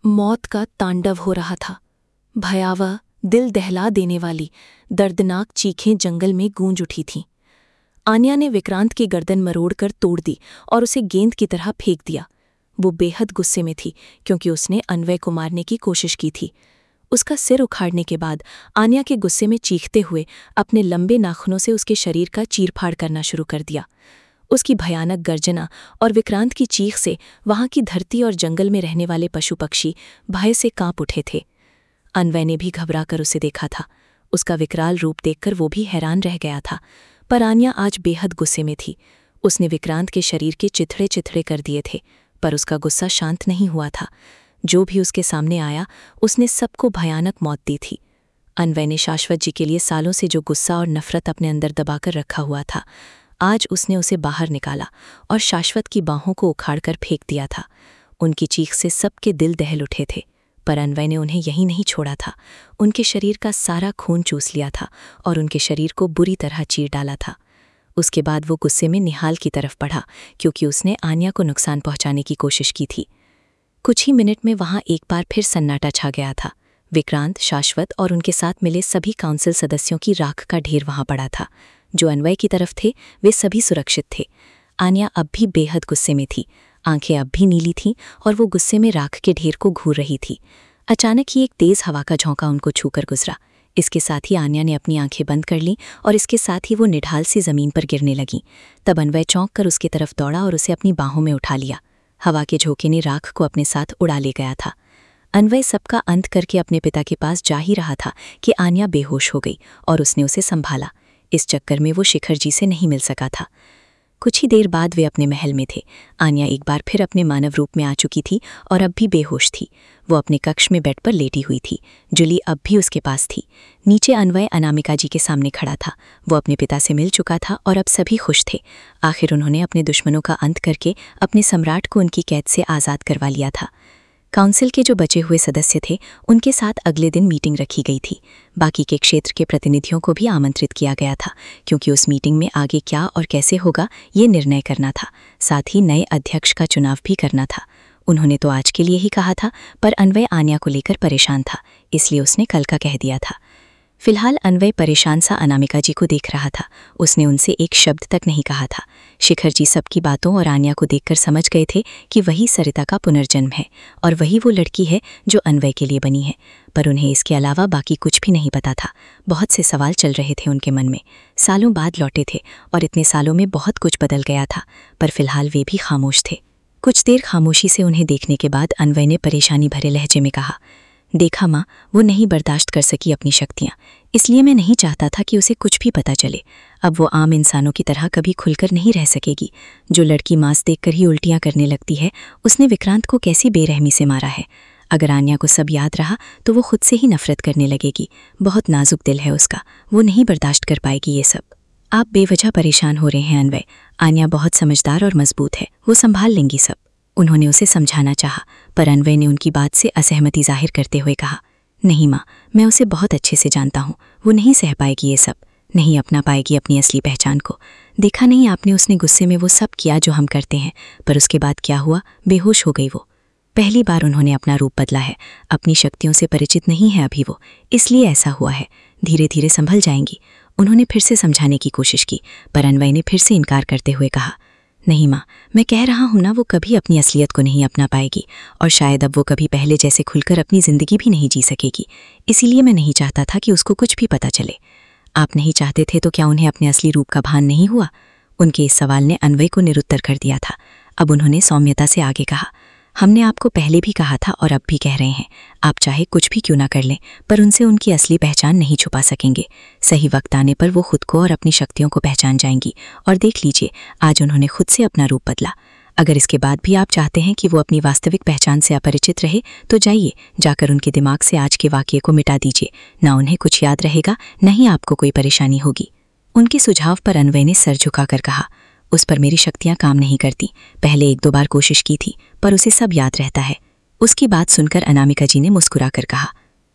मौत का तांडव हो रहा था। भयावह, दिल दहला देने वाली, दर्दनाक चीखें जंगल में गूंज उठी थीं। आन्या ने विक्रांत की गर्दन मरोड़कर तोड़ दी और उसे गेंद की तरह फेंक दिया। वो बेहद गुस्से में थी क्योंकि उसने अन्वय को मारने की कोशिश की थी। उसका सिर उखाड़ने के बाद आन्या के गुस्से में चीखते हुए अपने लंबे नाखूनों से उसके शरीर का चीरफाड़ करना शुरू कर दिया। उसकी भयानक गर्जना और विक्रांत की चीख से वहां की धरती और जंगल में रहने वाले पशु पक्षी भय से कांप उठे थे। अन्वय ने भी घबराकर उसे देखा था। उसका विकराल रूप देखकर वो भी हैरान रह गया था। पर आन्या आज बेहद गुस्से में थी। उसने विक्रांत के शरीर के चिथड़े चिथड़े कर दिए थे, पर उसका गुस्सा शांत नहीं हुआ था। जो भी उसके सामने आया उसने सबको भयानक मौत दी थी। अन्वय ने शाश्वत जी के लिए सालों से जो गुस्सा और नफरत अपने अंदर दबाकर रखा हुआ था, आज उसने उसे बाहर निकाला और शाश्वत की बाहों को उखाड़कर फेंक दिया था। उनकी चीख से सबके दिल दहल उठे थे, पर अन्वय ने उन्हें यहीं नहीं छोड़ा था। उनके शरीर का सारा खून चूस लिया था और उनके शरीर को बुरी तरह चीर डाला था। उसके बाद वो गुस्से में निहाल की तरफ बढ़ा क्योंकि उसने आन्या को नुकसान पहुंचाने की कोशिश की थी। कुछ ही मिनट में वहां एक बार फिर सन्नाटा छा गया था। विक्रांत, शाश्वत और उनके साथ मिले सभी काउंसिल सदस्यों की राख का ढेर वहां पड़ा था। जो अन्वय की तरफ थे वे सभी सुरक्षित थे। आन्या अब भी बेहद गुस्से में थी। आंखें अब भी नीली थीं और वो गुस्से में राख के ढेर को घूर रही थी। अचानक ही एक तेज हवा का झोंका उनको छूकर गुजरा। इसके साथ ही आन्या ने अपनी आंखें बंद कर लीं और इसके साथ ही वो निढाल सी जमीन पर गिरने लगीं। तब अन्वय चौंक कर उसकी तरफ दौड़ा और उसे अपनी बाहों में उठा लिया। हवा के झोंके ने राख को अपने साथ उड़ा ले गया था। अन्वय सबका अंत करके अपने पिता के पास जा ही रहा था कि आन्या बेहोश हो गई और उसने उसे संभाला। इस चक्कर में वो शिखर जी से नहीं मिल सका था। कुछ ही देर बाद वे अपने महल में थे। आन्या एक बार फिर अपने मानव रूप में आ चुकी थी और अब भी बेहोश थी। वो अपने कक्ष में बेड पर लेटी हुई थी। जूली अब भी उसके पास थी। नीचे अन्वय अनामिका जी के सामने खड़ा था। वो अपने पिता से मिल चुका था और अब सभी खुश थे। आखिर उन्होंने अपने दुश्मनों का अंत करके अपने सम्राट को उनकी कैद से आज़ाद करवा लिया था। काउंसिल के जो बचे हुए सदस्य थे उनके साथ अगले दिन मीटिंग रखी गई थी। बाकी के क्षेत्र के प्रतिनिधियों को भी आमंत्रित किया गया था क्योंकि उस मीटिंग में आगे क्या और कैसे होगा ये निर्णय करना था। साथ ही नए अध्यक्ष का चुनाव भी करना था। उन्होंने तो आज के लिए ही कहा था, पर अन्वय आन्या को लेकर परेशान था, इसलिए उसने कल का कह दिया था। फिलहाल अन्वय परेशान सा अनामिका जी को देख रहा था। उसने उनसे एक शब्द तक नहीं कहा था। शिखर जी सबकी बातों और आन्या को देखकर समझ गए थे कि वही सरिता का पुनर्जन्म है और वही वो लड़की है जो अन्वय के लिए बनी है। पर उन्हें इसके अलावा बाकी कुछ भी नहीं पता था। बहुत से सवाल चल रहे थे उनके मन में। सालों बाद लौटे थे और इतने सालों में बहुत कुछ बदल गया था, पर फिलहाल वे भी खामोश थे। कुछ देर खामोशी से उन्हें देखने के बाद अन्वय ने परेशानी भरे लहजे में कहा, देखा माँ, वो नहीं बर्दाश्त कर सकी अपनी शक्तियाँ, इसलिए मैं नहीं चाहता था कि उसे कुछ भी पता चले। अब वो आम इंसानों की तरह कभी खुलकर नहीं रह सकेगी। जो लड़की मांस देखकर ही उल्टियाँ करने लगती है, उसने विक्रांत को कैसी बेरहमी से मारा है। अगर आन्या को सब याद रहा तो वो खुद से ही नफरत करने लगेगी। बहुत नाजुक दिल है उसका, वो नहीं बर्दाश्त कर पाएगी ये सब। आप बेवजह परेशान हो रहे हैं अन्वय। आन्या बहुत समझदार और मजबूत है, वो संभाल लेंगी सब। उन्होंने उसे समझाना चाहा, पर अन्वय ने उनकी बात से असहमति जाहिर करते हुए कहा, नहीं माँ, मैं उसे बहुत अच्छे से जानता हूँ। वो नहीं सह पाएगी ये सब, नहीं अपना पाएगी अपनी असली पहचान को। देखा नहीं आपने, उसने गुस्से में वो सब किया जो हम करते हैं, पर उसके बाद क्या हुआ, बेहोश हो गई वो। पहली बार उन्होंने अपना रूप बदला है। अपनी शक्तियों से परिचित नहीं है अभी वो, इसलिए ऐसा हुआ है। धीरे धीरे संभल जाएंगी। उन्होंने फिर से समझाने की कोशिश की, पर अन्वय ने फिर से इनकार करते हुए कहा, नहीं माँ, मैं कह रहा हूँ ना, वो कभी अपनी असलियत को नहीं अपना पाएगी और शायद अब वो कभी पहले जैसे खुलकर अपनी ज़िंदगी भी नहीं जी सकेगी। इसीलिए मैं नहीं चाहता था कि उसको कुछ भी पता चले। आप नहीं चाहते थे तो क्या उन्हें अपने असली रूप का भान नहीं हुआ? उनके इस सवाल ने अन्वय को निरुत्तर कर दिया था। अब उन्होंने सौम्यता से आगे कहा, हमने आपको पहले भी कहा था और अब भी कह रहे हैं, आप चाहे कुछ भी क्यों ना कर लें, पर उनसे उनकी असली पहचान नहीं छुपा सकेंगे। सही वक्त आने पर वो खुद को और अपनी शक्तियों को पहचान जाएंगी। और देख लीजिए, आज उन्होंने खुद से अपना रूप बदला। अगर इसके बाद भी आप चाहते हैं कि वो अपनी वास्तविक पहचान से अपरिचित रहे, तो जाइए, जाकर उनके दिमाग से आज के वाक़ये को मिटा दीजिए। ना उन्हें कुछ याद रहेगा, न ही आपको कोई परेशानी होगी। उनके सुझाव पर अन्वय ने सर झुकाकर कहा, उस पर मेरी शक्तियाँ काम नहीं करती। पहले 1-2 बार कोशिश की थी, पर उसे सब याद रहता है। उसकी बात सुनकर अनामिका जी ने मुस्कुराकर कहा,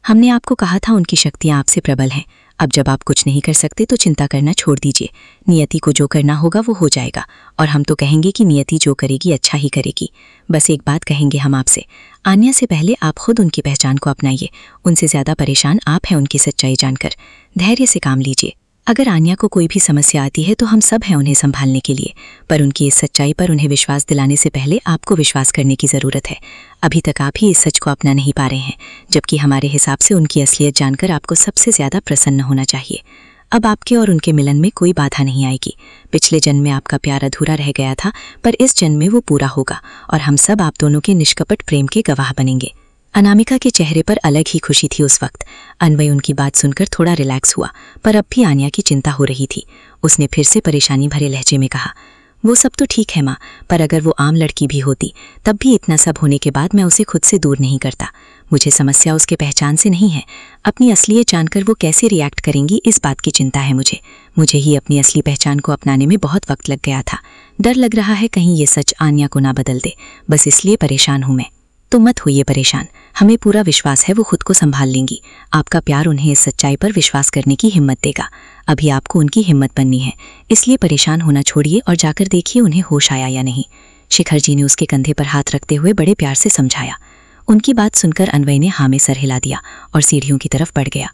हमने आपको कहा था उनकी शक्तियाँ आपसे प्रबल हैं। अब जब आप कुछ नहीं कर सकते तो चिंता करना छोड़ दीजिए। नियति को जो करना होगा वो हो जाएगा, और हम तो कहेंगे कि नियति जो करेगी अच्छा ही करेगी। बस एक बात कहेंगे हम आपसे, आन्या से पहले आप खुद उनकी पहचान को अपनाइए। उनसे ज़्यादा परेशान आप हैं उनकी सच्चाई जानकर। धैर्य से काम लीजिए। अगर आन्या को कोई भी समस्या आती है तो हम सब हैं उन्हें संभालने के लिए, पर उनकी इस सच्चाई पर उन्हें विश्वास दिलाने से पहले आपको विश्वास करने की ज़रूरत है। अभी तक आप ही इस सच को अपना नहीं पा रहे हैं, जबकि हमारे हिसाब से उनकी असलियत जानकर आपको सबसे ज़्यादा प्रसन्न होना चाहिए। अब आपके और उनके मिलन में कोई बाधा नहीं आएगी। पिछले जन्म में आपका प्यार अधूरा रह गया था, पर इस जन्म में वो पूरा होगा और हम सब आप दोनों के निष्कपट प्रेम के गवाह बनेंगे। अनामिका के चेहरे पर अलग ही खुशी थी उस वक्त। अन्वय उनकी बात सुनकर थोड़ा रिलैक्स हुआ, पर अब भी आन्या की चिंता हो रही थी। उसने फिर से परेशानी भरे लहजे में कहा, वो सब तो ठीक है माँ, पर अगर वो आम लड़की भी होती तब भी इतना सब होने के बाद मैं उसे खुद से दूर नहीं करता। मुझे समस्या उसके पहचान से नहीं है, अपनी असलियत जानकर वो कैसे रिएक्ट करेंगी इस बात की चिंता है मुझे ही अपनी असली पहचान को अपनाने में बहुत वक्त लग गया था। डर लग रहा है कहीं ये सच आन्या को ना बदल दे, बस इसलिए परेशान हूँ मैं। तो मत होइए परेशान, हमें पूरा विश्वास है वो खुद को संभाल लेंगी। आपका प्यार उन्हें इस सच्चाई पर विश्वास करने की हिम्मत देगा। अभी आपको उनकी हिम्मत बननी है, इसलिए परेशान होना छोड़िए और जाकर देखिए उन्हें होश आया या नहीं। शिखर जी ने उसके कंधे पर हाथ रखते हुए बड़े प्यार से समझाया। उनकी बात सुनकर अन्वय ने हाँ में सर हिला दिया और सीढ़ियों की तरफ बढ़ गया।